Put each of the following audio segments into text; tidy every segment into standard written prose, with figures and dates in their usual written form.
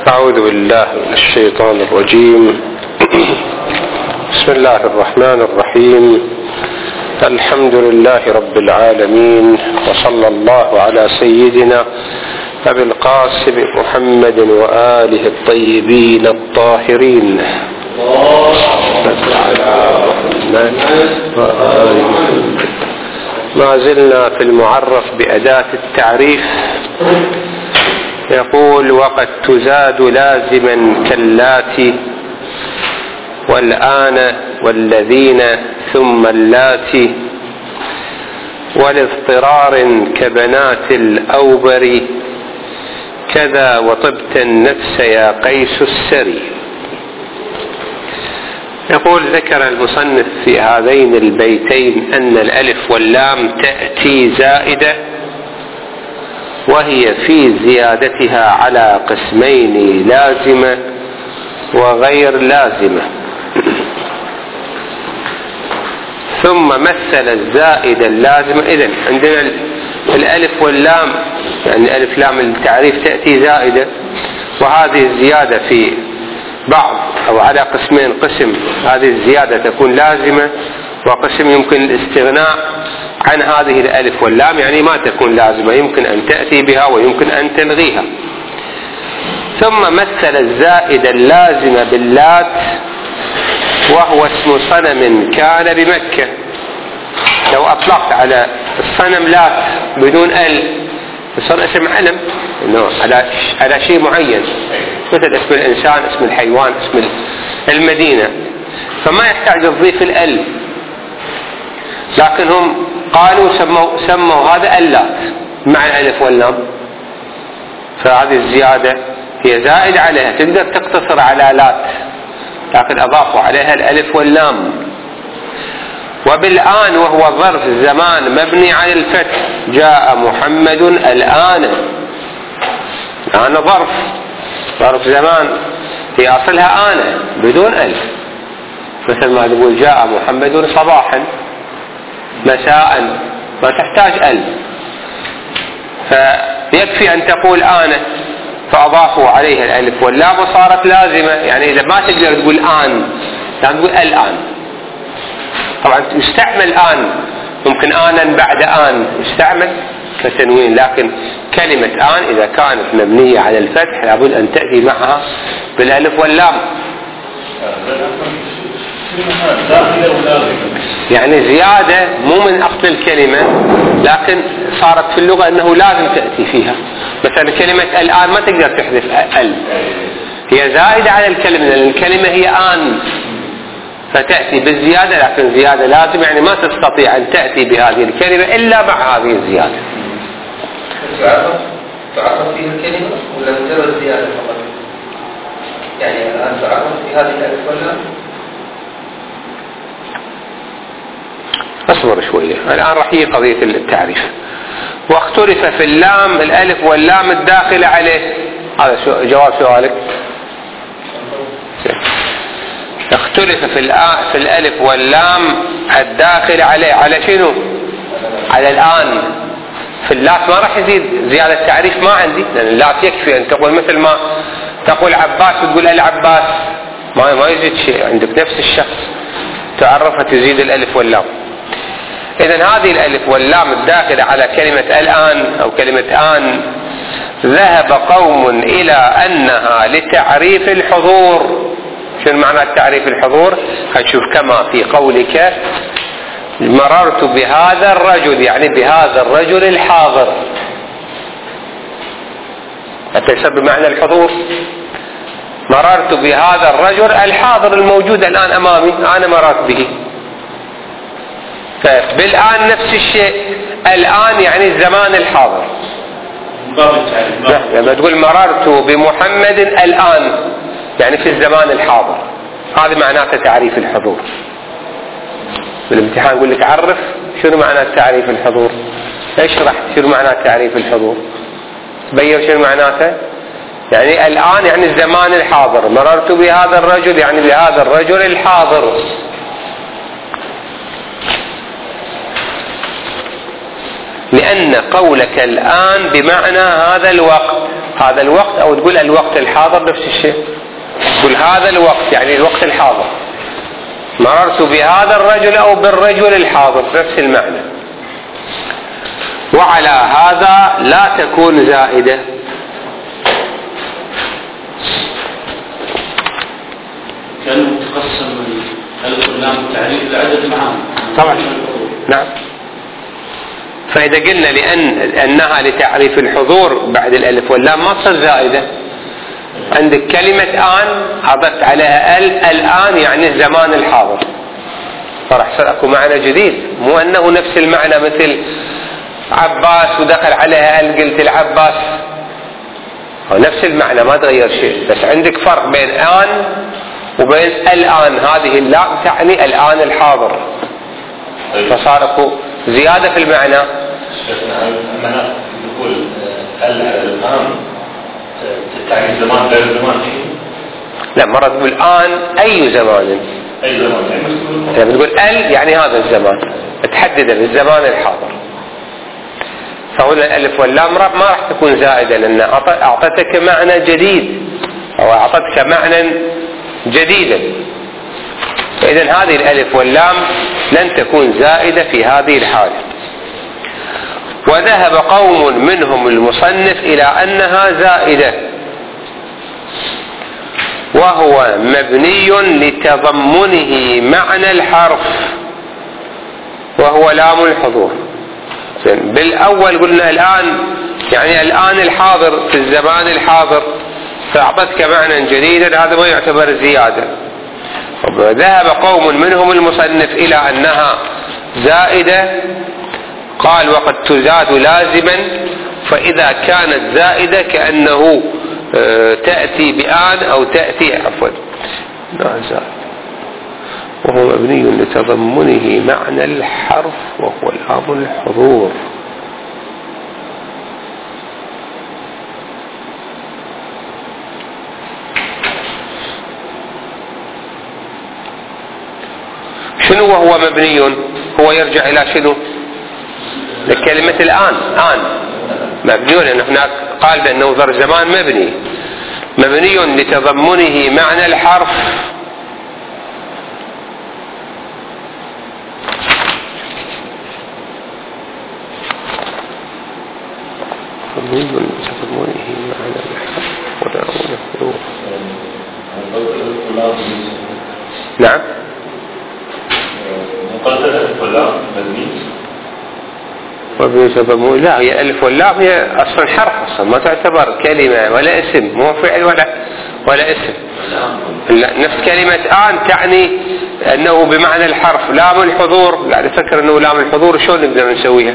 أعوذ بالله من الشيطان الرجيم. بسم الله الرحمن الرحيم. الحمد لله رب العالمين، وصلى الله على سيدنا أبي القاسم محمد وآله الطيبين الطاهرين. ما زلنا في المعرف بأداة التعريف. يقول: وقد تزاد لازما كاللاتي والآن والذين ثم اللاتي، ولاضطرار كبنات الأوبر، كذا وطبت النفس يا قيس السري. يقول: ذكر المصنف في هذين البيتين أن الألف واللام تأتي زائدة، وهي في زيادتها على قسمين: لازمة وغير لازمة. ثم مثل الزائد اللازمة. إذن عندنا الألف واللام، يعني ألف لام التعريف تأتي زائدة، وهذه الزيادة في بعض أو على قسمين: قسم هذه الزيادة تكون لازمة، وقسم يمكن الاستغناء عن هذه الألف واللام، يعني ما تكون لازمة، يمكن أن تأتي بها ويمكن أن تلغيها. ثم مثل الزائد اللازم باللات، وهو اسم صنم كان بمكة. لو أطلقت على الصنم لات بدون ال يصير اسم علم، إنه على شيء معين، مثل اسم الإنسان، اسم الحيوان، اسم المدينة، فما يحتاج تضيف ال. لكن هم قالوا سموا هذا اللات مع الألف واللام، فهذه الزيادة هي زائد عليها، تقدر تقتصر على لات، لكن أضافوا عليها الألف واللام. وبالآن وهو ظرف الزمان مبني على الفتح: جاء محمد الآن. أنا ظرف زمان، هي أصلها آن بدون ألف، مثل ما تقول جاء محمد صباحا، مساء، ما تحتاج ألف، فيكفي أن تقول آن، فأضافوا عليها الألف واللام وصارت لازمة. يعني إذا ما تقدر تقول آن، لازم تقول الآن. طبعا يستعمل آن، ممكن آنا بعد آن يستعمل كتنوين، لكن كلمة آن إذا كانت مبنية على الفتح لابد أن تأتي معها بالألف واللام. يعني زيادة مو من أصل الكلمة، لكن صارت في اللغة أنه لازم تأتي فيها. مثلا كلمة الآن ما تقدر تحذف ال، هي زائدة على الكلمة، لأن الكلمة هي آن، فتأتي بالزيادة، لكن زيادة لازم، يعني ما تستطيع أن تأتي بهذه الكلمة إلا مع هذه الزيادة. تعرف فيها الكلمة ولا مجرد زيادة فقط؟ يعني الآن تعرف في هذه الألف واللام؟ اصبر شوية، الآن راح يجي قضية التعريف. واختلف في اللام الألف واللام الداخلة عليه. هذا جواب سؤالك. اختلف في الألف واللام الداخل عليه. على شنو؟ على الآن. في اللات ما راح يزيد زيادة تعريف، ما عندي، لأن اللات يكفي أن تقول مثل ما تقول عباس تقول العباس، ما يزيد شيء، عندك نفس الشخص تعرفها تزيد الألف واللام. إذن هذه الألف واللام الداخلة على كلمة الآن أو كلمة آن، ذهب قوم إلى أنها لتعريف الحضور. شنو معنى تعريف الحضور؟ هنشوف كما في قولك: مررت بهذا الرجل، يعني بهذا الرجل الحاضر، حتى يسبب معنى الحضور. مررت بهذا الرجل الحاضر الموجود الآن أمامي، أنا مررت به. فبالآن نفس الشيء، الآن يعني الزمان الحاضر. لما تقول مررت بمحمد الآن، يعني في الزمان الحاضر، هذا معناته تعريف الحضور. بالامتحان يقول لك عرف شنو معنى تعريف الحضور، اشرح شنو معنى تعريف الحضور، بين شنو معناته. يعني الآن يعني الزمان الحاضر، مررت بهذا الرجل يعني بهذا الرجل الحاضر. لأن قولك الآن بمعنى هذا الوقت، هذا الوقت، أو تقول الوقت الحاضر نفس الشيء. تقول هذا الوقت يعني الوقت الحاضر، مررت بهذا الرجل أو بالرجل الحاضر، نفس المعنى. وعلى هذا لا تكون زائدة. كانوا تقسم الألف واللام التعريف لعدد معاني. طبعا نعم. فإذا قلنا أنها لتعريف الحضور بعد الألف واللام ما تصير زائدة. عندك كلمة آن أضفت عليها الآن يعني الزمان الحاضر، فراح يصير أكو معنى جديد، مو أنه نفس المعنى مثل عباس ودخل عليها قلت العباس، هو نفس المعنى ما تغير شيء، بس عندك فرق بين آن وبين الآن. هذه اللام تعني الآن الحاضر، فصار أكو زيادة في المعنى. أما نقول الآن تعني زمان غير زمان. لا، مرة تقول الآن أي زمان، أي زمان يعني بتقول يعني هذا الزمان، تحدد بالزمان الحاضر. فهنا الألف واللام ما راح تكون زائدة، لأن أعطتك معنى جديد أو أعطتك معنى جديدا. فإذا هذه الألف واللام لن تكون زائدة في هذه الحالة. وذهب قوم منهم المصنف إلى أنها زائدة، وهو مبني لتضمنه معنى الحرف وهو لام الحضور. بالأول قلنا الآن يعني الآن الحاضر في الزمان الحاضر، فأعطتك معنى جديدا، هذا ما يعتبر زيادة. ذهب قوم منهم المصنف إلى أنها زائدة، قال وقد تزاد لازما، فإذا كانت زائدة كأنه تأتي بآن أو تأتي عفوا لا زائد، وهو مبني لتضمنه معنى الحرف وهو لام الحضور. شنو وهو مبني؟ هو يرجع إلى شنو؟ لكلمة الآن. آن مبني، لأن هناك قال بأنه ظرف زمان مبني لتضمنه معنى الحرف نعم. لا، هي ألف واللام هي أصلا حرف، أصلا ما تعتبر كلمة ولا اسم، مو فعل ولا اسم. لا، نفس كلمة آن تعني أنه بمعنى الحرف. لام الحضور لا نفكر أنه لام الحضور، شلون نقدر نسويها؟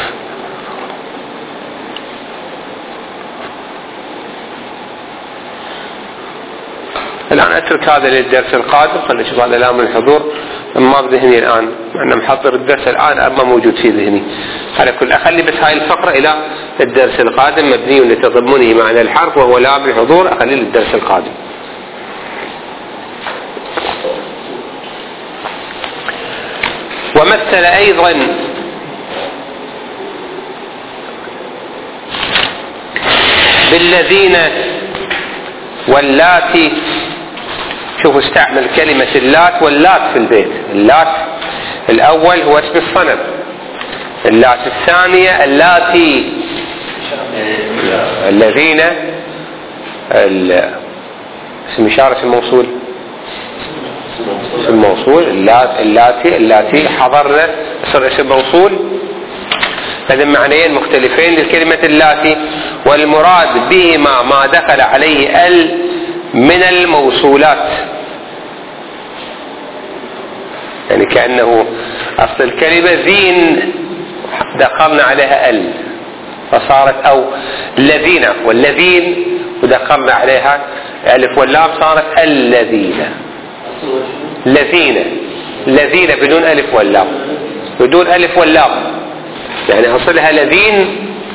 الآن أترك هذا للدرس القادم، خلينا نشوف هذا لام الحضور ما بذهني الآن، أنا محضر الدرس الآن أما موجود في ذهني. على كل أخلي بس هاي الفقرة إلى الدرس القادم، مبني لتضمنه معنى الحرف وهو لام الحضور، أخلي للدرس القادم. ومثل أيضا بالذين واللاتي. شوفوا استعمل كلمة اللات واللات في البيت. اللات الأول هو اسم الصنم، اللات الثانية اللاتي، الذين اسم إشارة الموصول، اسم الموصول اللاتي حضرنا صار اسم موصول. هذا معنيين مختلفين للكلمة اللاتي، والمراد بهما ما دخل عليه من الموصولات، يعني كأنه أصل الكلمة ذين دخلنا عليها فصارت أو الذين والذين ودخلنا عليها ألف واللام صارت الذين بدون ألف واللام، بدون ألف واللام، يعني أصلها الذين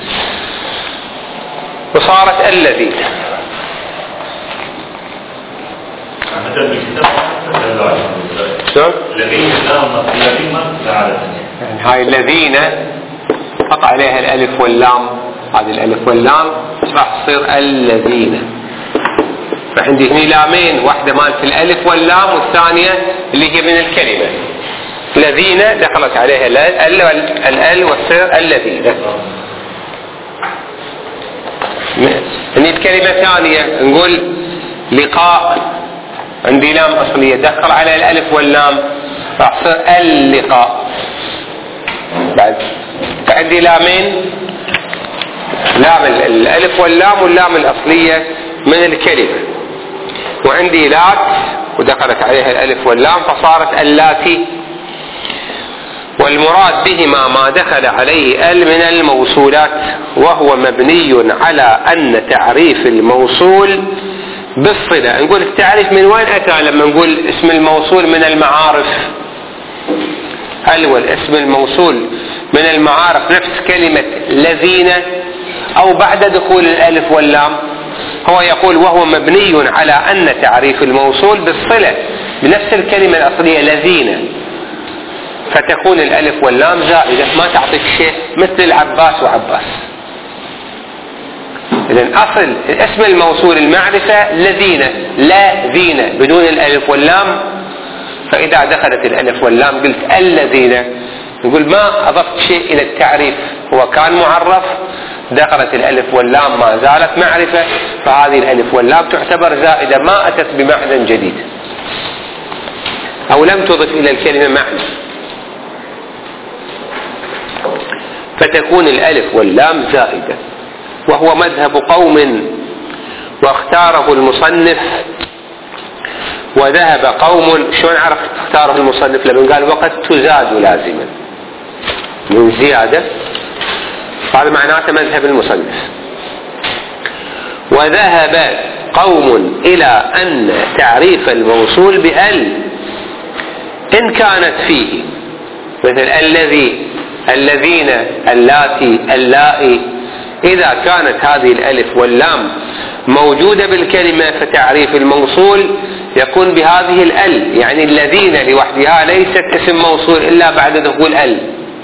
وصارت الذين. هاي الذين حط عليها الألف واللام هذه الألف واللام راح تصير الذين. فعندي هني لامين، واحدة مالت الألف واللام والثانية اللي هي من الكلمة. الذين دخلت عليها ال وتصير الذين. هني الكلمة ثانية نقول لقاء، عندي لام أصلية دخل على الألف واللام راح تصير اللقاء. بعد فعندي لامين، لام الألف واللام واللام الأصلية من الكلمة، وعندي لات ودخلت عليها الألف واللام فصارت اللاتي. والمراد بهما ما دخل عليه ال من الموصولات، وهو مبني على أن تعريف الموصول بالصلة. نقول التعريف من وين أتى لما نقول اسم الموصول من المعارف؟ هل هو الاسم الموصول من المعارف نفس كلمة الذين أو بعد دخول الألف واللام؟ هو يقول وهو مبني على أن تعريف الموصول بالصلة بنفس الكلمة الأصلية الذين، فتكون الألف واللام زائدة ما تعطيك شيء، مثل العباس وعباس. إذن أصل اسم الموصول المعرفة الذين، لا ذين بدون الألف واللام. فإذا دخلت الألف واللام قلت الذين، نقول ما أضفت شيء إلى التعريف، هو كان معرف، دخلت الألف واللام ما زالت معرفة، فهذه الألف واللام تعتبر زائدة ما أتت بمعنى جديد أو لم تضف إلى الكلمة معنى، فتكون الألف واللام زائدة. وهو مذهب قوم واختاره المصنف، وذهب قوم. شلون عرف اختاره المصنف؟ لما قال وقد تزاد لازما من زيادة، هذا معناته مذهب المصنف. وذهب قوم إلى أن تعريف الموصول بأل إن كانت فيه، مثل الذي، الذين، اللاتي، اللائي، إذا كانت هذه الألف واللام موجودة بالكلمة فتعريف الموصول يكون بهذه الأل، يعني الذين لوحدها ليست اسم موصول إلا بعد دخول ال،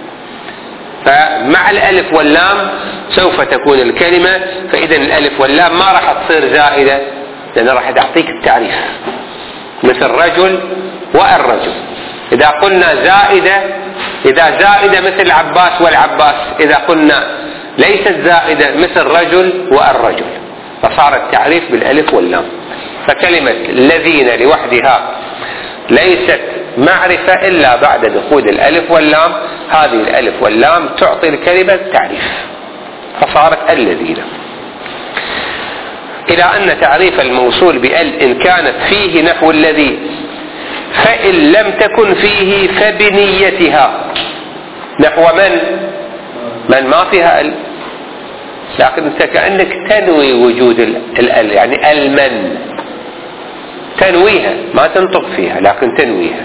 فمع الألف واللام سوف تكون الكلمة. فإذا الألف واللام ما راح تصير زائدة، لأن راح تعطيك التعريف، مثل رجل والرجل. إذا قلنا زائدة، إذا زائدة مثل عباس والعباس، إذا قلنا ليست زائدة مثل رجل والرجل، فصار التعريف بالألف واللام. فكلمة الذين لوحدها ليست معرفة إلا بعد دخول الألف واللام، هذه الألف واللام تعطي الكلمة التعريف، فصارت الذين. إلى أن تعريف الموصول بأل إن كانت فيه نحو الذي، فإن لم تكن فيه فبنيتها. نحو من ما فيها ال، لكن انت كأنك تنوي وجود الال، يعني المن تنويها، ما تنطق فيها لكن تنويها.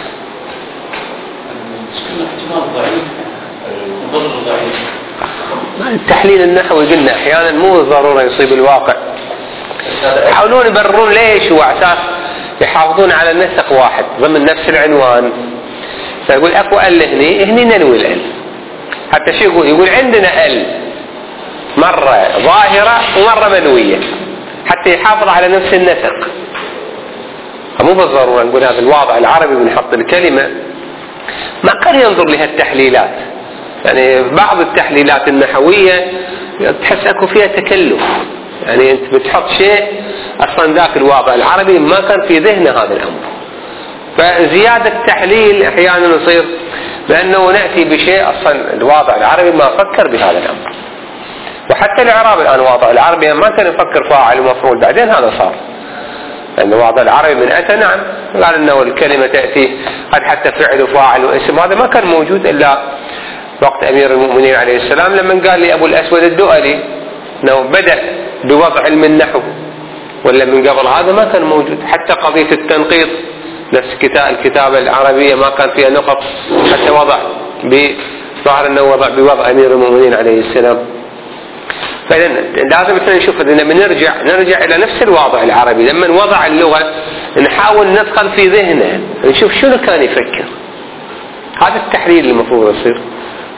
التحليل النحوي قلنا احيانا مو ضروري يصيب الواقع، يحاولون يبررون ليش، وعساس يحافظون على نسق واحد ضمن نفس العنوان. فيقول اكو ال هني ننوي الال، حتى شو يقول عندنا ال مرة ظاهرة ومرة منوية، حتى يحافظ على نفس النسق. فمو بالضرورة نقول هذا الواضع العربي بنحط الكلمة، ما كان ينظر لها التحليلات. يعني بعض التحليلات النحوية تحس اكو فيها تكلف، يعني انت بتحط شيء اصلا ذاك الواضع العربي ما كان في ذهنه هذا الامر، فزيادة تحليل احيانا يصير لانه نأتي بشيء اصلا الواضع العربي ما فكر بهذا الامر. وحتى الاعراب الان واضع العربي ما كان يفكر فاعل ومفعول، بعدين هذا صار، لأن واضع العربي من أتى نعم قال انه الكلمة تأتي قد حتى فعل وفاعل واسم، هذا ما كان موجود الا وقت امير المؤمنين عليه السلام لما قال لي ابو الاسود الدؤلي انه بدأ بوضع علم النحو، ولا من قبل هذا ما كان موجود. حتى قضية التنقيط نفس الكتابة العربية ما كان فيها نقط، حتى وضع ظهر انه وضع بوضع امير المؤمنين عليه السلام. فإذا لازم نشوف إذا نرجع إلى نفس الواضع العربي، لما وضع اللغة نحاول ندخل في ذهنه نشوف شنو كان يفكر. هذا التحليل المفروض يصير.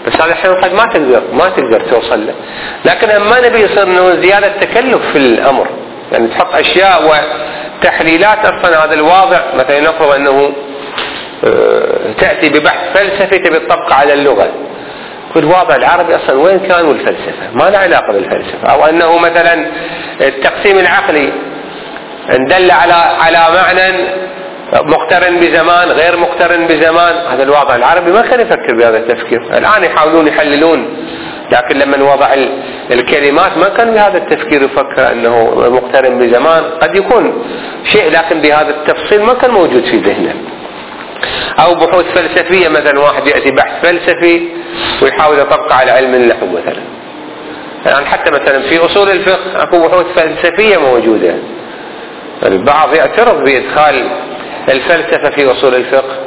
بس هذا الحين قد ما تقدر توصل له. لكن ما نبي يصير انه زيادة تكلف في الامر، يعني تحط اشياء وتحليلات. اصلا هذا الواضع مثلا نفرض انه تأتي ببحث فلسفي تبي تطبق على اللغة، والواضع العربي اصلا وين كان والفلسفة ما له علاقة بالفلسفة. او انه مثلا التقسيم العقلي دل على معنى مقترن بزمان غير مقترن بزمان، هذا الواضع العربي ما كان يفكر بهذا التفكير. الآن يحاولون يحللون، لكن لما وضع الكلمات ما كان بهذا التفكير يفكر أنه مقترن بزمان. قد يكون شيء لكن بهذا التفصيل ما كان موجود في ذهنه. أو بحوث فلسفية، مثلا واحد يأتي بحث فلسفي ويحاول يطبق على علم النحو مثلا. يعني حتى مثلا في أصول الفقه أكو بحوث فلسفية موجودة. البعض يعترض بإدخال الفلسفة في أصول الفقه،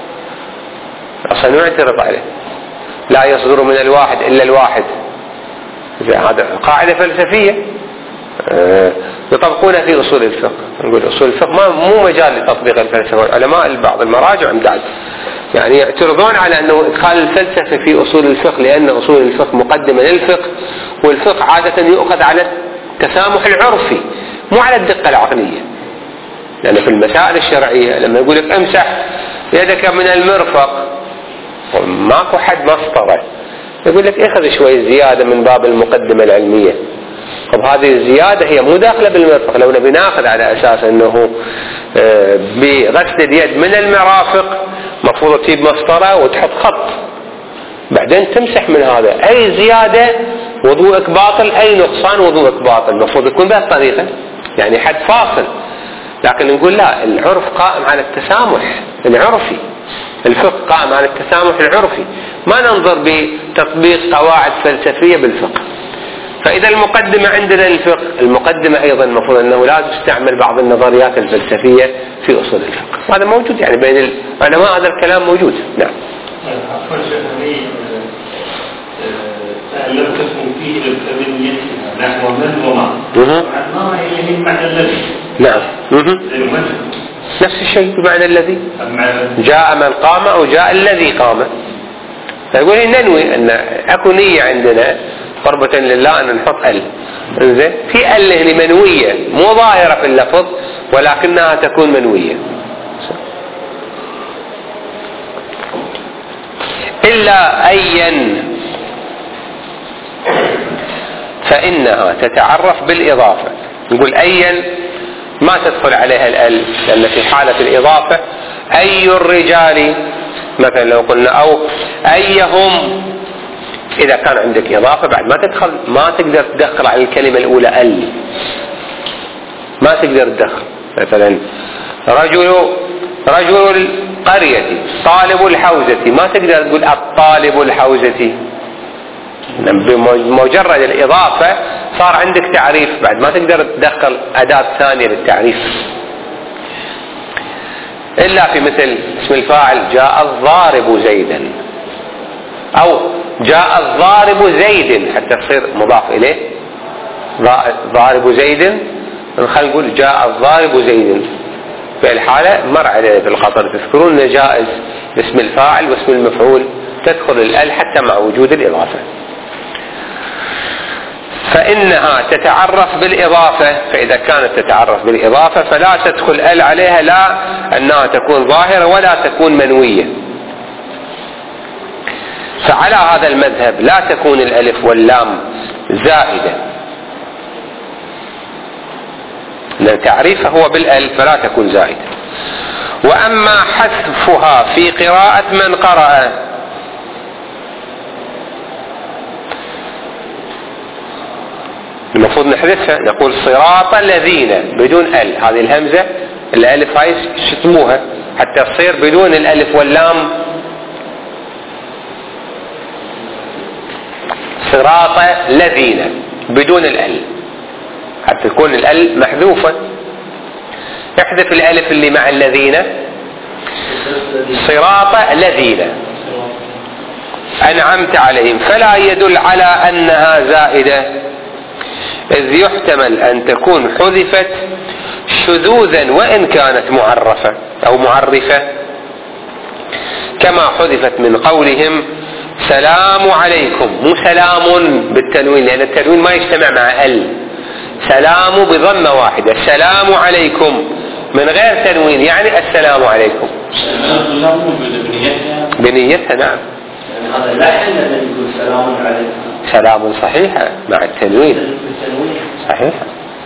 أصلا يعترض عليه، لا يصدر من الواحد إلا الواحد. هذا قاعدة فلسفية يطبقونها في أصول الفقه. نقول أصول الفقه مو مجال لتطبيق الفلسفة. العلماء بعض المراجع امداد يعني يعترضون على أنه إدخال الفلسفة في أصول الفقه، لأن أصول الفقه مقدمة للفقه، والفقه عادة يؤخذ على التسامح العرفي مو على الدقة العقلية. لأن في المسائل الشرعية لما يقول لك امسح يدك من المرفق ماكو حد مسطرة، يقول لك اخذ شوي زيادة من باب المقدمة العلمية. طب هذه الزيادة هي مو داخلة بالمرفق. لو نبي ناخذ على أساس أنه بغسل اليد من المرافق مفروض تجيب مسطرة وتحط خط بعدين تمسح من هذا. أي زيادة وضوءك باطل، أي نقصان وضوءك باطل. المفروض يكون بهالطريقة، يعني حد فاصل. لكن نقول لا، العرف قائم على التسامح العرفي، الفقه قائم على التسامح العرفي، ما ننظر بتطبيق قواعد فلسفية بالفقه. فإذا المقدمة عندنا الفقه، المقدمة أيضا المفروض أنه لا تستعمل بعض النظريات الفلسفية في أصول الفقه. هذا موجود يعني بين العلماء، هذا الكلام موجود. نعم. عفوا شيخ، تألفتكم فيه للفمنية نحو من وما ما يعني معنى الذي. نعم. نفس الشيء بمعنى الذي. جاء من قام أو جاء الذي قام. فيقول ننوي أن أكو نية عندنا قربة لله أن نحط ال. إنزين في ال هنا منوية مو ظاهرة في اللفظ ولكنها تكون منوية. إلا أيا فإنها تتعرف بالإضافة. نقول أيا ما تدخل عليها ال، لأن في حالة الإضافة أي الرجال مثلا لو قلنا أو أيهم، إذا كان عندك إضافة بعد ما تقدر تدخل على الكلمة الأولى ال، ما تقدر تدخل. مثلا رجل القرية، طالب الحوزة، ما تقدر تقول الطالب الحوزة. بمجرد الإضافة صار عندك تعريف، بعد ما تقدر تدخل أداة ثانية للتعريف. إلا في مثل اسم الفاعل جاء الضارب زيدا، أو جاء الضارب زيد حتى تصير مضاف إليه. ضارب زيد نخل نقول جاء الضارب زيد. في الحالة مر عليه في الخطر تذكرون أن جائز اسم الفاعل واسم المفعول تدخل الأل حتى مع وجود الإضافة. فإنها تتعرف بالإضافة، فإذا كانت تتعرف بالإضافة فلا تدخل ال عليها، لا أنها تكون ظاهرة ولا تكون منوية. فعلى هذا المذهب لا تكون الألف واللام زائدة، لأن تعريفها هو بالألف فلا تكون زائدة. وأما حذفها في قراءة من قرأ، المفروض نحذفها، نقول صراط الذين بدون ال، هذه الهمزة الألف هاي شتموها حتى تصير بدون الألف واللام صراط الذين بدون الال، حتى تكون الال محذوفة. احذف الألف اللي مع الذين، صراط الذين أنعمت عليهم، فلا يدل على أنها زائدة، إذ يحتمل أن تكون حذفت شذوذا وإن كانت معرفة أو معرفة، كما حذفت من قولهم سلام عليكم، مو سلام بالتنوين لأن التنوين ما يجتمع مع ال. سلام بضمة واحدة، السلام عليكم من غير تنوين يعني السلام عليكم. بنيتها نعم. يعني هذا لا حل الذي يقول سلام عليكم. سلام صحيحة مع التنوين. صحيحة.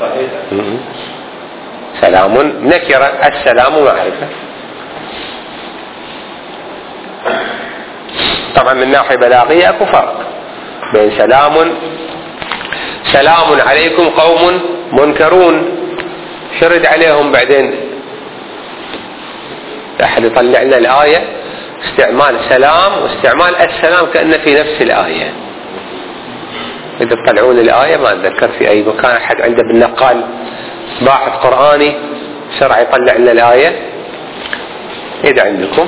سلام نكرة، السلام معرفة. طبعا من ناحية بلاغية اكو فرق بين سلام عليكم قوم منكرون، شرد عليهم بعدين أحد يطلع لنا الآية استعمال سلام واستعمال السلام كأنه في نفس الآية. إذا تطلعون الآية ما أتذكر في أي مكان أحد عنده بالنقال باحث قرآني شرع يطلع لنا الآية إذا عندكم.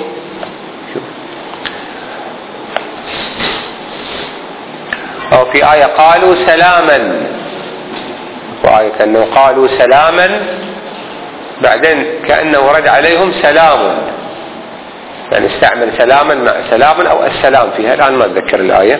أو في آية قالوا سلاما، وآية كأنه قالوا سلاما بعدين كأنه رد عليهم سلام، يعني استعمل سلاما مع سلاما أو السلام فيها، الآن ما أتذكر الآية.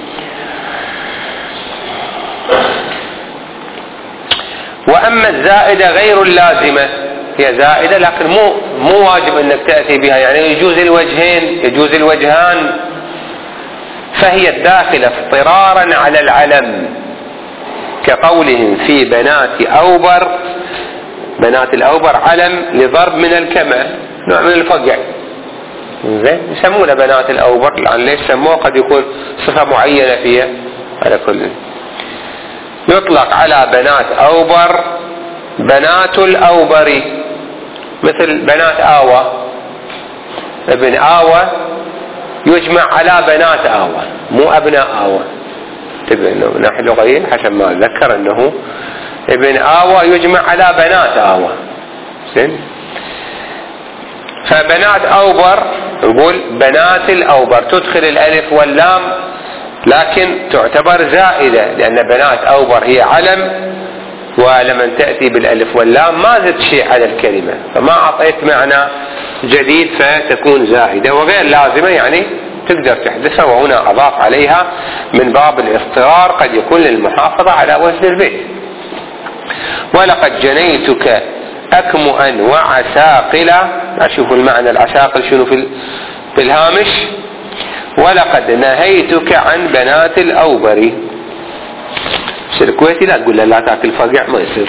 وأما الزائدة غير اللازمة، هي زائدة لكن مو واجب أنك تأتي بها، يعني يجوز الوجهين يجوز الوجهان، فهي الداخلة اضطرارا على العلم كقولهم في بنات أوبر. بنات الأوبر علم لضرب من الكمى، نوع من الفقع، زين يسمونه بنات الأوبر. الآن ليش سموه؟ قد يكون صفة معينة فيها. على كل يطلق على بنات أوبر بنات الأوبر، مثل بنات آوى، ابن آوى يجمع على بنات آوى مو أبناء آوى. انه ناحية لغوية حسب ما أتذكر أنه ابن آوى يجمع على بنات آوى. زين فبنات أوبر نقول بنات الأوبر، تدخل الألف واللام لكن تعتبر زائدة لأن بنات أوبر هي علم، ولما تأتي بالألف واللام ما زدت شيء على الكلمة فما أعطيت معنى جديد فتكون زائدة وغير لازمة، يعني تقدر تحدثها. وهنا أضاف عليها من باب الاضطرار، قد يكون للمحافظة على وزن البيت. ولقد جنيتك أكمؤا وعساقلا، أشوف المعنى العساقل شنو في الهامش. ولقد نهيتك عن بنات الأوبر. الكويتي لا تقول لا تاكل فقع، ما يصير.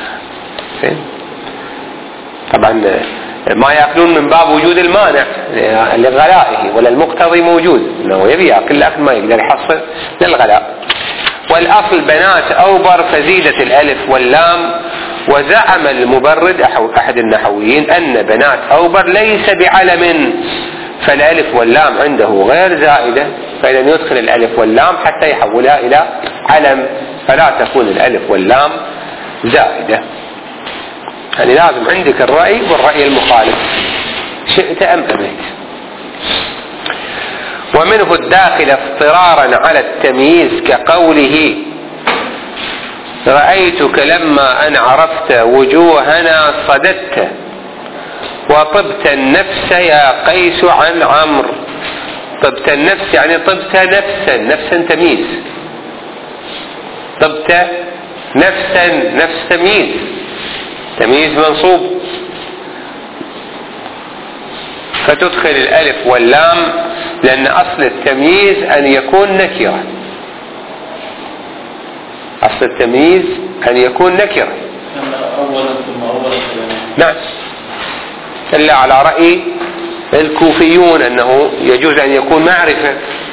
طبعا ما يأكلون من باب وجود المانع لغلائه، ولا المقتضي موجود انه يبي يأكل لكن ما يقدر يحصل للغلاء. والأصل بنات أوبر فزيدت الألف واللام. وزعم المبرد أحد النحويين أن بنات أوبر ليس بعلم، فالألف واللام عنده غير زائدة، فإذا يدخل الألف واللام حتى يحولها إلى علم، فلا تكون الألف واللام زائدة. يعني لازم عندك الرأي والرأي المخالف شئت أم أبيت. ومنه الداخل اضطرارا على التمييز كقوله رأيتك لما أن عرفت وجوهنا صددت، وطبت النفس يا قيس عن عمرو. طبت النفس يعني طبت نفسا، نفسا تمييز، طبت نفسا، نفس تمييز، تمييز منصوب، فتدخل الألف واللام لأن أصل التمييز أن يكون نكرة. أصل التمييز أن يكون نكرة. نعم، إلا على رأي الكوفيون أنه يجوز أن يكون معرفة.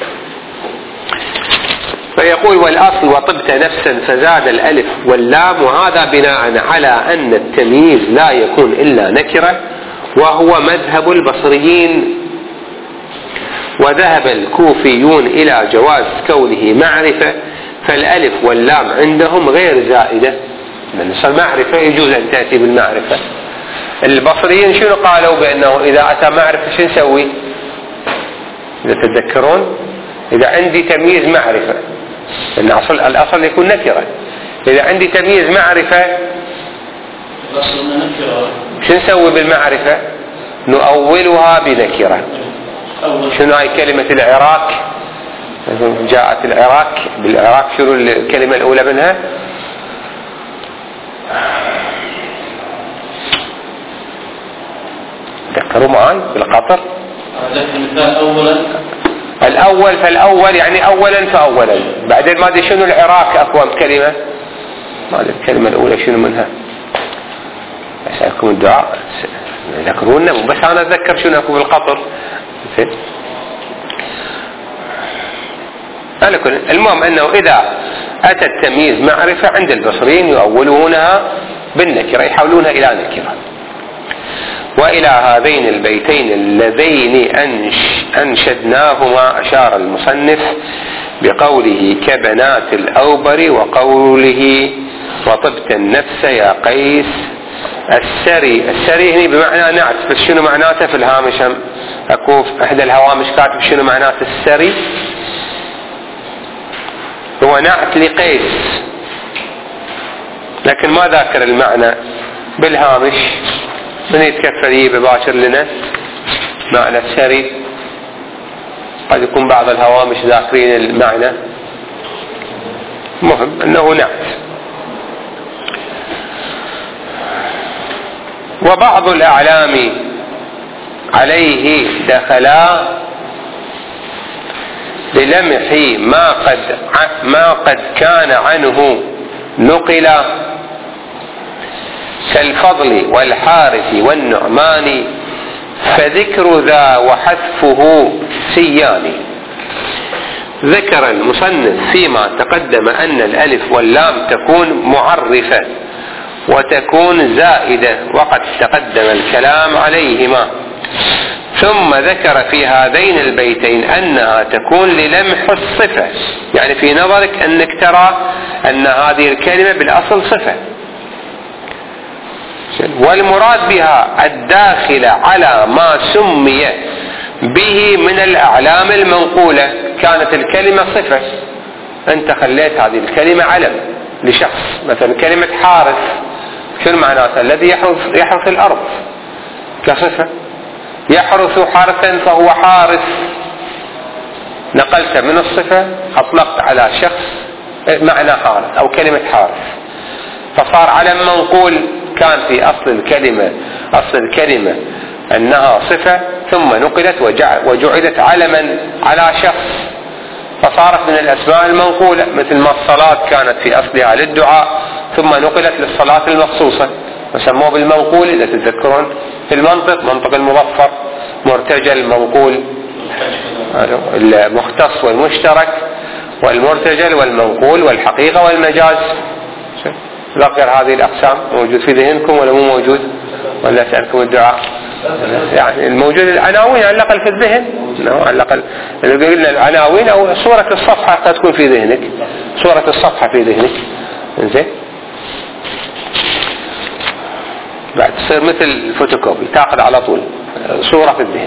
فيقول والأصل وطبت نفسا فزاد الألف واللام، وهذا بناء على أن التمييز لا يكون إلا نكرة، وهو مذهب البصريين. وذهب الكوفيون إلى جواز كونه معرفة، فالألف واللام عندهم غير زائدة، من معرفة يجوز أن تأتي بالمعرفة. البصريين شنو قالوا؟ بأنه إذا أتى معرفة شو نسوي؟ إذا تتذكرون إذا عندي تمييز معرفة، إن الأصل يكون نكرة، إذا عندي تمييز معرفة شو نسوي بالمعرفة؟ نؤولها بنكرة. شنو هاي كلمة العراق؟ جاءت العراق، بالعراق شنو الكلمة الأولى منها؟ تذكروا معي بالقطر. المثال أولا الأول فالأول يعني أولا فأولا. بعدين ما أدري شنو العراق أقوى كلمة، ما أدري الكلمة الأولى شنو منها. أسألكم الدعاء ذكرونا، بس أنا أتذكر شنو أكو بالقطر. المهم أنه إذا أتى التمييز معرفة عند البصريين يؤولونها بالنكرة، يحولونها إلى نكرة. وإلى هذين البيتين اللذين أنشدناهما أشار المصنف بقوله كبنات الأوبر، وقوله وطبت النفس يا قيس. السري هنا بمعنى نعت، بس شنو معناته في الهامش أكو إحدى الهوامش كاتب شنو معناته السري. هو نعت لقيس لكن ما ذاكر المعنى بالهامش، من يتكفل يباشر لنا معنى السري. قد يكون بعض الهوامش ذاكرين المعنى، مهم أنه نعت. وبعض الأعلام عليه دخلا للمح ما قد كان عنه نقلا، كالفضل والحارث والنعمان، فذكر ذا وحذفه سيان. ذكر المصنف فيما تقدم أن الألف واللام تكون معرفة وتكون زائدة، وقد تقدم الكلام عليهما. ثم ذكر في هذين البيتين أنها تكون للمح الصفة، يعني في نظرك أنك ترى أن هذه الكلمة بالأصل صفة، والمراد بها الداخل على ما سمي به من الأعلام المنقولة. كانت الكلمة صفة، أنت خليت هذه الكلمة علم لشخص، مثلا كلمة حارث شنو معناتها؟ الذي يحرث الأرض كصفة، يحرث حرثا فهو حارث. نقلت من الصفة أطلقت على شخص معنى حارث أو كلمة حارث، فصار علم منقول. كان في أصل الكلمة أنها صفة، ثم نقلت وجعلت علما على شخص، فصارت من الأسماء المنقولة. مثل ما الصلاة كانت في أصلها للدعاء، ثم نقلت للصلاة المخصوصة وسموه بالمنقول. إذا تتذكرون في المنطق، منطق المظفر، مرتجل، منقول، المختص والمشترك والمرتجل والمنقول والحقيقة والمجاز. ذكر هذه الأقسام. موجود في ذهنكم ولا مو موجود؟ ولا أسألكم الدعاء؟ يعني الموجود العناوين على الأقل في الذهن، على الأقل قلنا العناوين أو صورة الصفحة قد تكون في ذهنك، صورة الصفحة في ذهنك. إنزين، بعد تصير مثل فوتوكوبي، تأخذ على طول صورة في الذهن.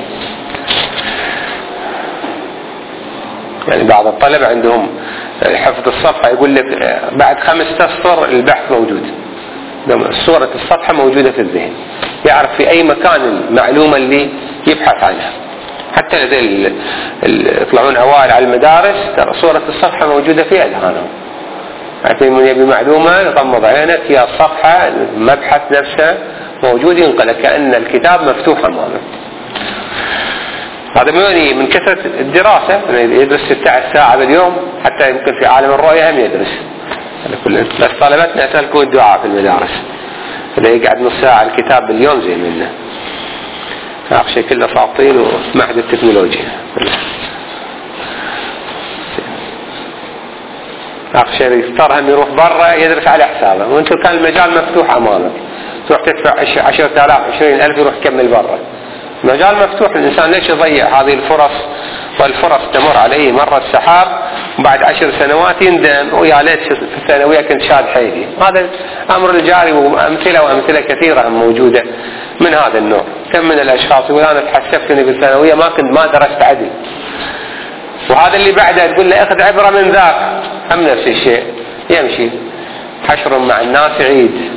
يعني بعض الطلبة عندهم حفظ الصفحة يقول لك بعد 5 أسطر البحث موجود، صورة الصفحة موجودة في الذهن، يعرف في أي مكان المعلومة اللي يبحث عنها. حتى الذين يطلعون أوائل على المدارس ترى صورة الصفحة موجودة في أذهانهم. حتى من يبي معلومة يغمض عينك، يا الصفحة المبحث نفسه موجود، ينقل كأن الكتاب مفتوح أمامه. هذا من كثرة الدراسة، يدرس 16 ساعة باليوم، حتى يمكن في عالم الرؤية هم يدرس. بس طلبتنا أسألكم الدعاء في المدارس، إذا يقعد نص ساعة الكتاب باليوم زي منا. آخر شيء كله فاطين ومعهد التكنولوجيا. آخر شيء يضطرهم يروح برا يدرس على حسابه، وانت كان المجال مفتوح أمامك، تروح تدفع 10,000 20,000 يروح يكمل برا. المجال مفتوح، الإنسان ليش يضيع هذه الفرص؟ والفرص تمر عليه مرة السحاب، وبعد 10 سنوات يندم ويا ليت في الثانوية كنت شاد حيلي. هذا أمر الجاري، وأمثلة كثيرة موجودة من هذا النوع. كم من الأشخاص يقول أنا تحسبت أني في الثانوية ما درست عدل، وهذا اللي بعده تقول له أخذ عبرة من ذاك، هم نفس الشيء يمشي. حشر مع الناس عيد.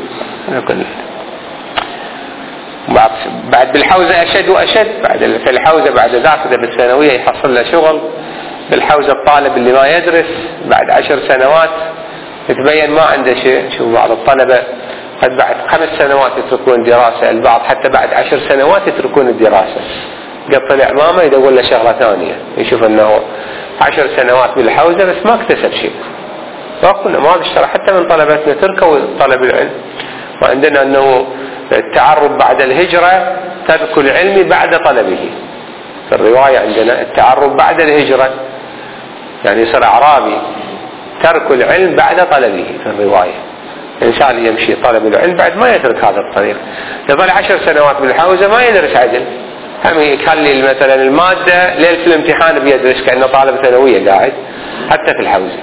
بعد بالحوزة أشد وأشد، بعد في الحوزة بعد ذاك إذا بالثانوية يحصل له شغل بالحوزة الطالب اللي ما يدرس بعد 10 سنوات يتبين ما عنده شيء. شوف بعض الطلبة قد بعد 5 سنوات يتركون الدراسة، البعض حتى بعد 10 سنوات يتركون الدراسة، قد طلع ماما يدور له شغلة ثانية، يشوف انه 10 سنوات بالحوزة بس ما اكتسب شيء. وقلنا ما اشترى حتى من طلبتنا تركوا طلب العلم. وعندنا انه التعرب بعد الهجرة ترك العلم بعد طلبه. في الرواية عندنا التعرب بعد الهجرة يعني يصير أعرابي، ترك العلم بعد طلبه في الرواية. إنسان يمشي طلب العلم بعد ما يترك هذا الطريق، يظل 10 سنوات بالحوزة ما يدرس عدل، هم يخلي مثلا المادة ليلة الامتحان بيدرس كأنه طالب ثانوية قاعد حتى في الحوزة.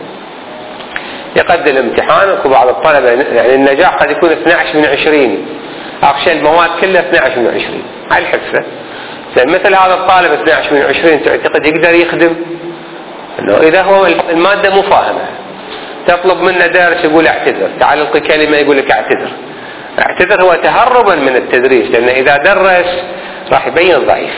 يقدم الامتحان وبعض الطلبة يعني النجاح قد يكون 12 من 20، أخشى المواد كلها 12 من 20 على الحفة. مثل هذا الطالب 12 من 20 تعتقد يقدر يخدم؟ انه اذا هو المادة مو فاهمة تطلب منه درس يقول اعتذر، تعال القي كلمة يقول لك اعتذر. اعتذر هو تهربا من التدريس، لان اذا درس راح يبين ضعيف.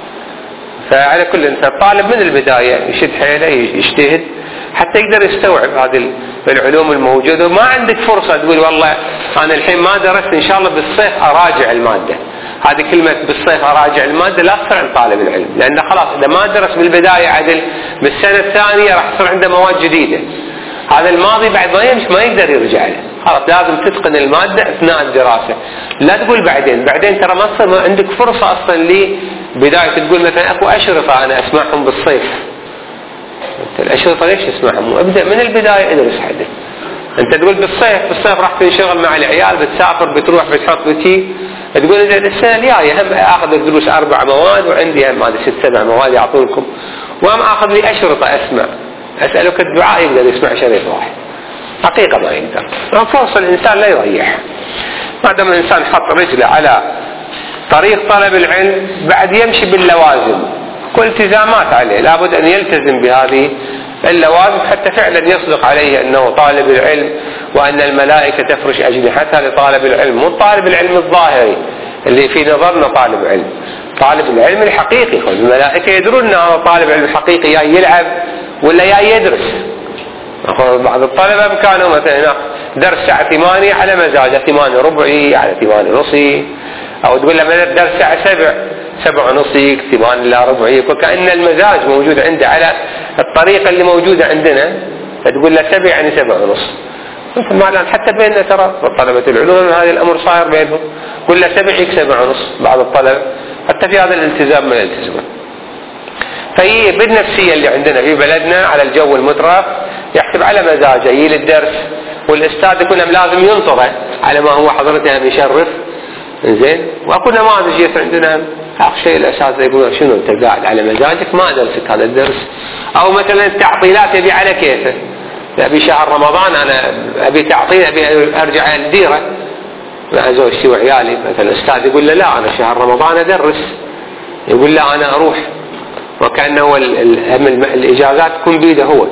فعلى كل انسان طالب من البداية يشد حيله يجتهد حتى يقدر يستوعب هذه العلوم الموجودة. وما عندك فرصة تقول والله انا الحين ما درست ان شاء الله بالصيف اراجع المادة. هذه كلمة بالصيف اراجع المادة لا تصير عند طالب العلم، لانه خلاص اذا ما درس بالبداية عدل بالسنة الثانية راح يصير عنده مواد جديدة. هذا الماضي بعد ما يمشي ما يقدر يرجع له، خلاص لازم تتقن المادة اثناء الدراسة. لا تقول بعدين ترى ما عندك فرصة اصلا لبداية تقول مثلا اكو اشرطة انا اسمعهم بالصيف. الاشرطة ليش تسمعهم؟ ابدأ من البداية ادرس حدث. انت تقول بالصيف راح تنشغل مع العيال، بتسافر بتروح بتحط بتي، تقول اذا السنة الجاية هم اخذ الدروس 4 مواد وعندي هم هذه 6-7 مواد يعطونكم، وهم اخذ لي اشرطة اسمع، اسألك الدعاء يقدر يسمع شريط واحد. حقيقة ما يقدر. فرصة الانسان لا يريح. ما دام الانسان حط رجله على طريق طلب العلم بعد يمشي باللوازم والتزامات عليه، لابد ان يلتزم بهذه اللوازم حتى فعلا يصدق عليه انه طالب العلم، وان الملائكة تفرش اجنحتها لطالب العلم، مو طالب العلم الظاهري اللي في نظرنا طالب علم. طالب العلم الحقيقي، الملائكة يدرون انه طالب علم حقيقي جاي يلعب ولا جاي يدرس. بعض الطلبة كانوا مثلا درس الساعة 8 على مزاجه، 8:15 على 8:30، او تقول له درس الساعة 7:30 8:15، وكأن المزاج موجود عنده على الطريقة اللي موجودة عندنا، فتقول له 7 يعني 7:30. مثل ما الآن حتى بيننا ترى طلبة العلوم هذا الأمر صاير بينهم، كل 7 يك 7:30 بعض الطلبة، حتى في هذا الالتزام ما يلتزمون. فهي بالنفسية اللي عندنا في بلدنا على الجو المترف يحسب على مزاجه يجي للدرس، والأستاذ يكون لازم ينطره على ما هو حضرته يشرف زين. واكو نماذج عندنا اخر شيء الاساتذه يقولون شنو انت قاعد على مزاجك ما درست هذا الدرس، او مثلا التعطيلات يبي على كيفه، ابي شهر رمضان انا ابي تعطيل ابي ارجع الديره مع زوجتي وعيالي، مثلا الاستاذ يقول له لا انا شهر رمضان ادرس، يقول لا انا اروح، وكانه الاجازات تكون بيده هو.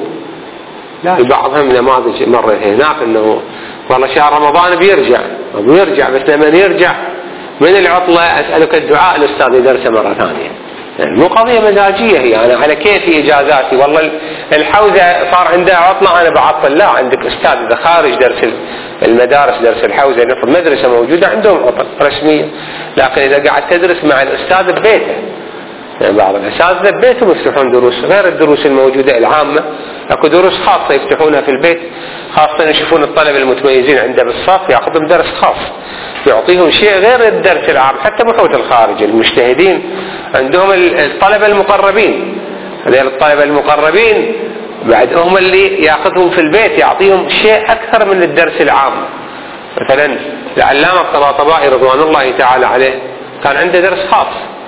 لا بعضهم نماذج مرت هناك انه والله شهر رمضان بيرجع بس لما يرجع من العطلة أسألك الدعاء الأستاذ يدرسه مرة ثانية. يعني مو قضية مزاجية هي أنا على كيفي إجازاتي، والله الحوزة صار عندها عطلة أنا بعطل. لا، عندك أستاذ إذا خارج درس المدارس درس الحوزة نفرض مدرسة موجودة عندهم عطل رسمية، لكن إذا قاعد تدرس مع الأستاذ ببيته، يعني بعض الأساتذة ببيتهم يفتحون دروس غير الدروس الموجودة العامة، اكو دروس خاصة يفتحونها في البيت، خاصة يشوفون الطلبة المتميزين عنده بالصف ياخذهم درس خاص يعطيهم شيء غير الدرس العام. حتى بحوث الخارج المجتهدين عندهم الطلبة المقربين، هذول الطلبة المقربين بعد هم اللي ياخذهم في البيت يعطيهم شيء أكثر من الدرس العام. مثلا العلامة الطباطبائي رضوان الله تعالى عليه كان عنده درس خاص،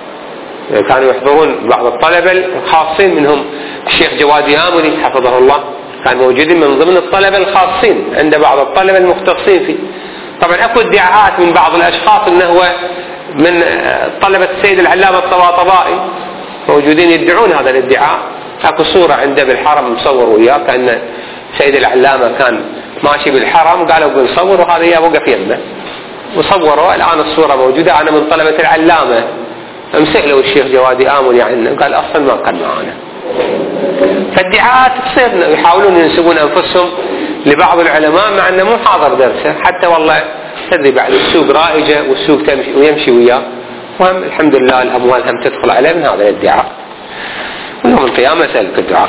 كانوا يحضرون بعض الطلبة الخاصين منهم الشيخ جوادي آمني حفظه الله، كان موجودين من ضمن الطلبة الخاصين عند بعض الطلبة المختصين فيه. طبعا اكو ادعاءات من بعض الاشخاص انه هو من طلبة السيد العلامة الطباطبائي موجودين يدعون هذا الادعاء. اكو صورة عنده بالحرم مصور وياه كأن سيد العلامة كان ماشي بالحرم، قالوا بنصور وهذا يا وقف يمه وصوروا. الآن الصورة موجودة، أنا من طلبة العلامة. امسألوا الشيخ جوادي آمني عنه قال أصلا ما كان معانا، فادعاءات تصير يحاولون ينسبون أنفسهم لبعض العلماء مع أنه مو حاضر درسه، حتى والله تدري بعد السوق رائجة والسوق تمشي ويمشي وياه، وهم الحمد لله الأموال هم تدخل عليه من هذا الادعاء. ويوم القيامة يسألك الدعاء.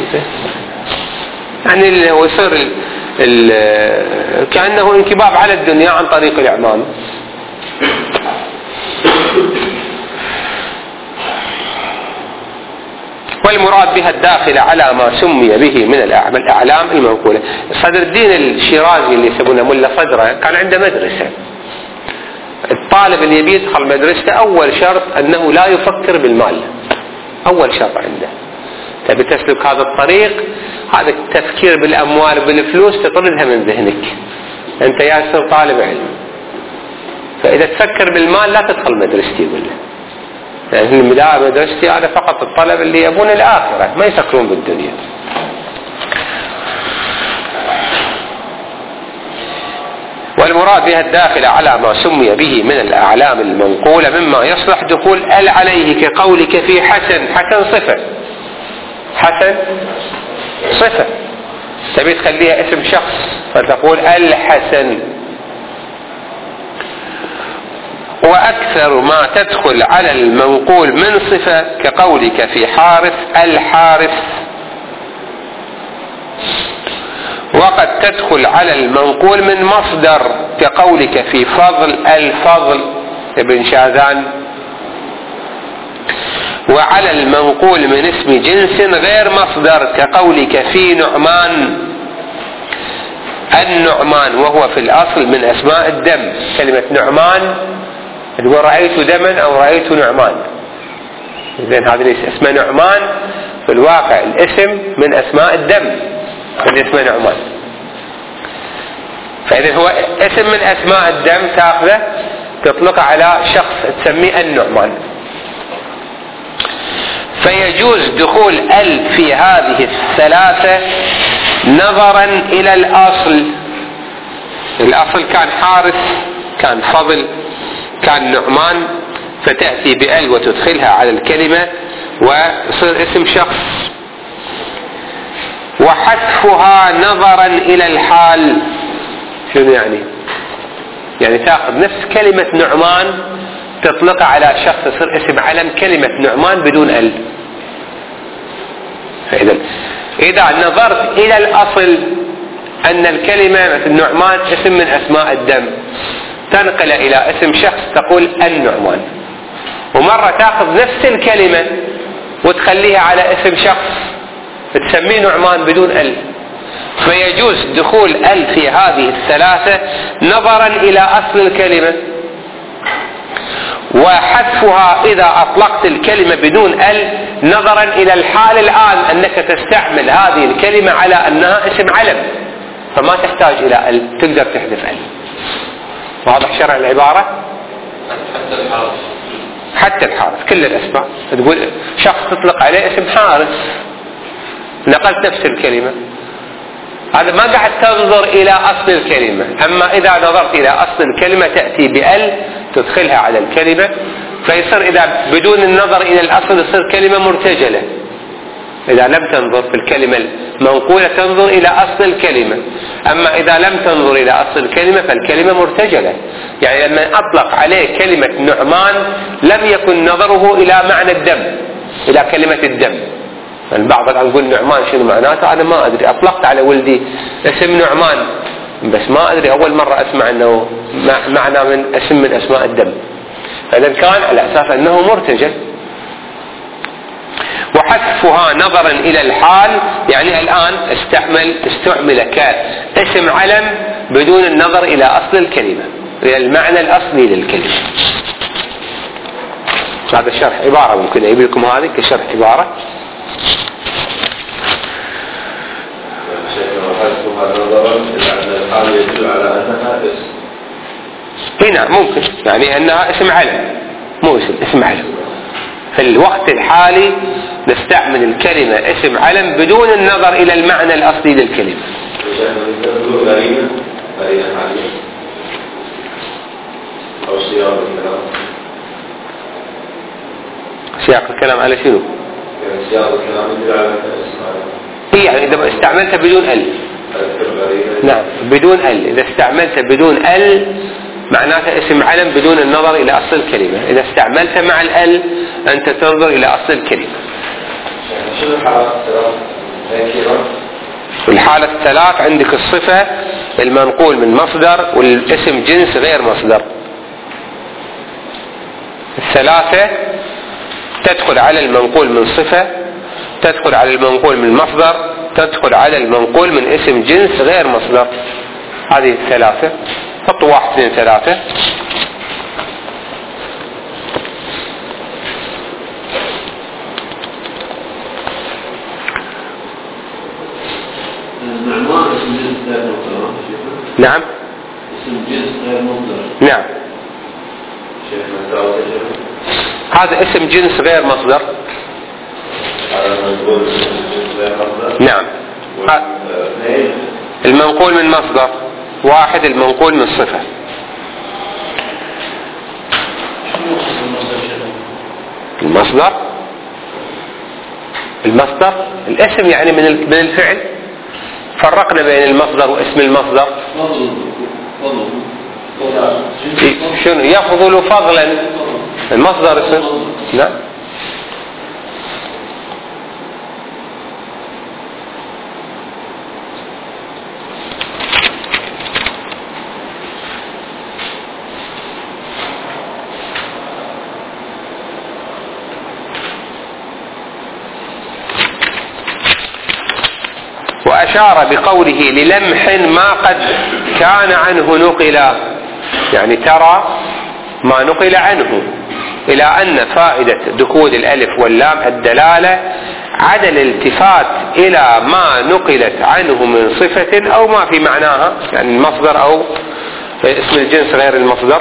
يعني ويصير كأنه انكباب على الدنيا عن طريق الإعمام. والمراد بها الداخل على ما سمي به من الأعلام المنقولة. صدر الدين الشيرازي اللي يسمونه ملا صدره كان عنده مدرسة. الطالب اللي يبي يدخل مدرسته أول شرط أنه لا يفكر بالمال، أول شرط عنده. تبي تسلك هذا الطريق، هذا التفكير بالأموال بالفلوس تطردها من ذهنك، أنت يا طالب علم. فإذا تفكر بالمال لا تدخل مدرستي، يقول له يعني مدرستي هذا فقط الطلب اللي يبون الآخرة ما يفكرون بالدنيا. والمراد بها الداخل على ما سمي به من الأعلام المنقولة مما يصلح دخول ال عليه كقولك في حسن. حسن صفة، حسن صفة، تبي تخليها اسم شخص فتقول الحسن. وأكثر ما تدخل على المنقول من صفة كقولك في حارث الحارث. وقد تدخل على المنقول من مصدر كقولك في فضل الفضل ابن شاذان. وعلى المنقول من اسم جنس غير مصدر كقولك في نعمان النعمان، وهو في الأصل من أسماء الدم. كلمة نعمان تقول رأيت دما أو رأيت نعمان، إذن هذا ليس اسمه نعمان، في الواقع الاسم من أسماء الدم اللي اسمه نعمان. فإذا هو اسم من أسماء الدم تأخذه تطلق على شخص تسميه النعمان. فيجوز دخول ال في هذه الثلاثة نظرا إلى الأصل. الأصل كان حارث، كان فضل، كان نعمان، فتأتي بال وتدخلها على الكلمة ويصير اسم شخص. وحذفها نظرا إلى الحال. شنو يعني؟ يعني تأخذ نفس كلمة نعمان تطلقها على شخص يصير اسم علم كلمة نعمان بدون ال. إذا نظرت إلى الأصل أن الكلمة مثل نعمان اسم من أسماء الدم، تنقل إلى اسم شخص تقول النعمان. ومرة تأخذ نفس الكلمة وتخليها على اسم شخص تسميه نعمان بدون ال. فيجوز دخول ال في هذه الثلاثة نظرا إلى أصل الكلمة. وحذفها إذا أطلقت الكلمة بدون ال نظرا إلى الحال الآن أنك تستعمل هذه الكلمة على أنها اسم علم، فما تحتاج إلى ال، تقدر تحذف ال. واضح شرع العبارة؟ حتى الحارث كل الأسماء تقول شخص تطلق عليه اسم حارث، نقلت نفس الكلمة، هذا ما قاعد تنظر إلى أصل الكلمة. أما إذا نظرت إلى أصل الكلمة تأتي بال تدخلها على الكلمة، فيصير إذا بدون النظر إلى الأصل يصير كلمة مرتجلة. إذا لم تنظر في الكلمة المنقولة تنظر إلى أصل الكلمة، أما إذا لم تنظر إلى أصل الكلمة فالكلمة مرتجلة. يعني لما أطلق عليه كلمة نعمان لم يكن نظره إلى معنى الدم، إلى كلمة الدم. البعض الآن يقول نعمان شنو معناته، أنا ما أدري، أطلقت على ولدي اسم نعمان بس ما أدري، أول مرة أسمع أنه معنى من اسم من أسماء الدم. فإذا كان على أساس أنه مرتجل. وحذفها نظرا إلى الحال، يعني الآن استعمل كاسم علم بدون النظر إلى أصل الكلمة، إلى المعنى الأصلي للكلمة. هذا شرح عبارة، ممكن أجيب لكم هذه كشرح عبارة. هنا ممكن يعني أنها اسم علم، مو اسم علم. في الوقت الحالي نستعمل الكلمة اسم علم بدون النظر إلى المعنى الأصلي للكلمة. سياق الكلام على شنو؟ هي يعني إذا استعملتها بدون ال. نعم بدون ال. إذا استعملتها بدون ال معناته اسم علم بدون النظر إلى أصل الكلمة. إذا استعملتها مع ال أنت تنظر إلى أصل الكلمة. الحالة الثلاث عندك الصفة المنقول من مصدر والاسم جنس غير مصدر. الثلاثة تدخل على المنقول من صفة، تدخل على المنقول من مصدر، تدخل على المنقول من اسم جنس غير مصدر. هذه الثلاثة. حطوا 1 2 3. نعم اسم جنس غير مصدر. نعم هذا اسم جنس غير مصدر. نعم المنقول من مصدر 1 المنقول من صفة. المصدر الاسم يعني من الفعل. فرقنا بين المصدر واسم المصدر. شنو يفضل فضلا المصدر اسم. نعم وأشار بقوله للمح ما قد كان عنه نقل، يعني ترى ما نقل عنه، إلى أن فائدة دخول الألف واللام الدلالة على الالتفات إلى ما نقلت عنه من صفة أو ما في معناها، يعني المصدر أو اسم الجنس غير المصدر.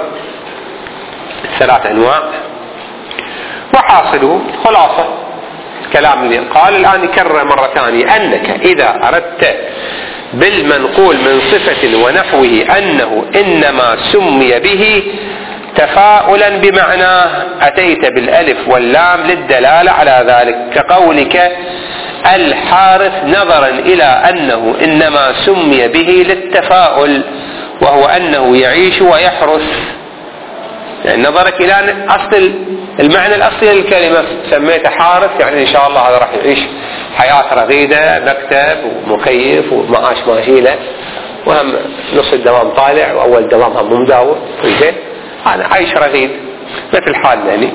3 أنواع. وحاصله خلاصة كلام اللي قال الآن يكرر مرة ثانية أنك إذا أردت بالمنقول من صفة ونحوه أنه إنما سمي به تفاؤلا بمعناه أتيت بالألف واللام للدلالة على ذلك، كقولك الحارث نظرا إلى أنه إنما سمي به للتفاؤل وهو أنه يعيش ويحرث، يعني نظرك إلى أصل المعنى الأصلي للكلمة. سميته حارث يعني إن شاء الله هذا راح يعيش حياة رغيدة، مكتب ومكيف ومعاش ماشي له، وهم نص الدوام طالع وأول دوام هم مداور زين، هذا عايش رغيد مثل حالنا يعني.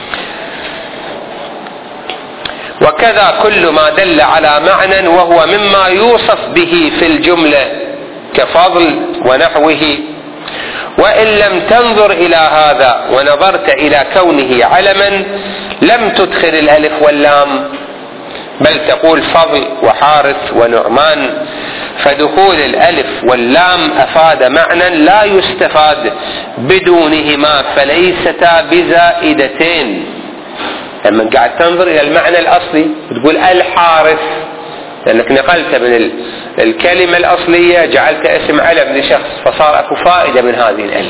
وكذا كل ما دل على معنى وهو مما يوصف به في الجملة كفضل ونحوه. وإن لم تنظر إلى هذا ونظرت إلى كونه علما لم تدخل الألف واللام، بل تقول فضل وحارث ونعمان، فدخول الألف واللام أفاد معنى لا يستفاد بدونهما، فليستا بزائدتين. لما قاعد تنظر إلى المعنى الأصلي تقول الحارث لأنك نقلت من الكلمة الأصلية جعلت اسم علم لشخص، فصار أكو فائدة من هذه الألف.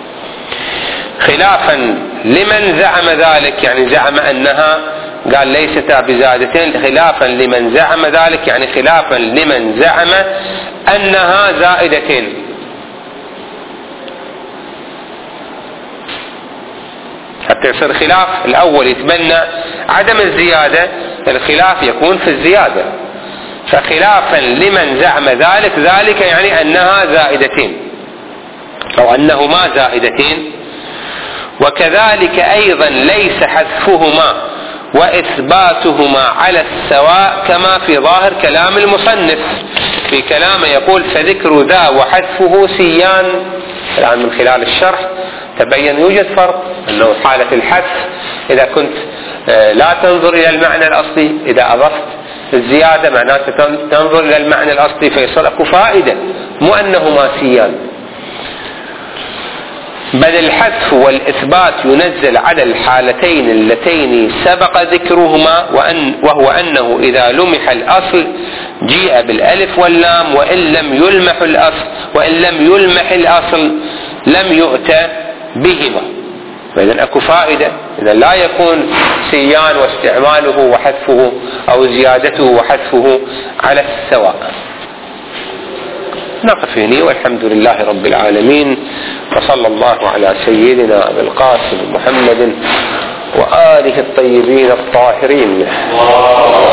خلافا لمن زعم ذلك، يعني زعم أنها قال ليستا بزائدتين، خلافا لمن زعم ذلك يعني خلافا لمن زعم أنها زائدتين. حتى يصير خلاف الأول يتبنى عدم الزيادة، الخلاف يكون في الزيادة. فخلافا لمن زعم ذلك يعني أنها زائدتين أو أنهما زائدتين. وكذلك أيضا ليس حذفهما وإثباتهما على السواء كما في ظاهر كلام المصنف في كلامه، يقول فذكر ذا وحذفه سيان. الآن من خلال الشرح تبين يوجد فرق، أنه حالة الحذف إذا كنت لا تنظر إلى المعنى الأصلي، إذا أضفت الزيادة معناته تنظر إلى المعنى الأصلي فيصل أكو فائدة، مو أنهما سيان. بل الحذف والإثبات ينزل على الحالتين اللتين سبق ذكرهما، وهو أنه إذا لمح الأصل جيء بالألف واللام، وإن لم يلمح الأصل لم يؤتى بهما. فإذا أكو فائدة، إذا لا يكون سيان واستعماله وحذفه أو زيادته وحذفه على السواء. نقف هنا والحمد لله رب العالمين، وصلى الله على سيدنا أبي القاسم محمد وآله الطيبين الطاهرين.